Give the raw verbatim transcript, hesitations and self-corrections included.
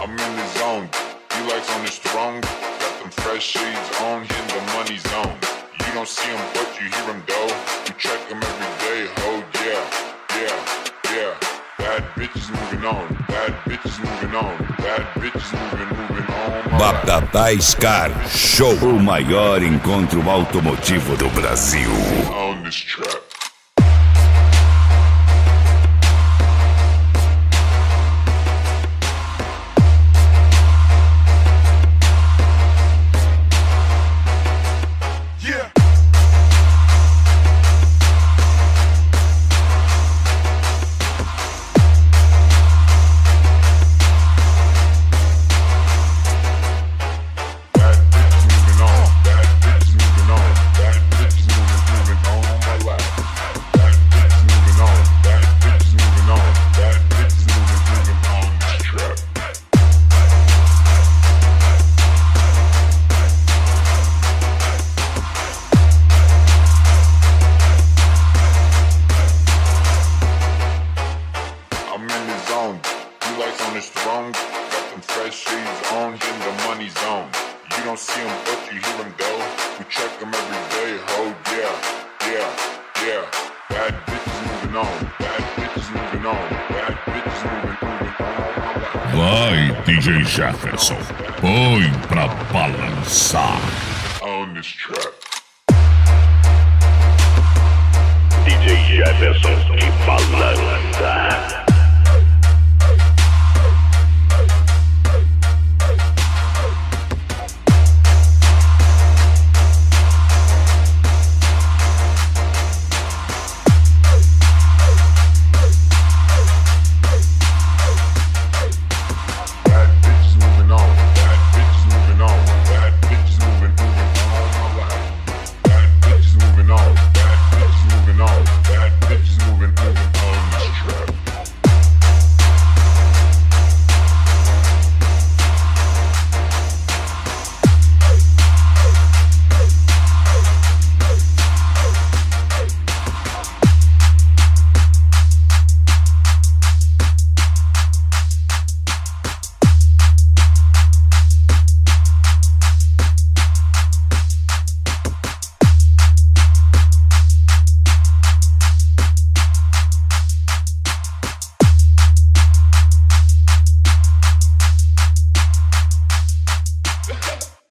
I'm in the zone. He likes on his throne. Got them fresh shades on, in the money zone. You don't see him, but you hear him though. You check him every day, oh yeah, yeah, yeah. Bad bitches moving on, bad bitches moving on, bad bitches moving, moving on. Batata Scar Show, o maior encontro automotivo do Brasil. On this track. Vai, D J Jefferson, põe pra balançar. On this track. D J Jefferson, que balança.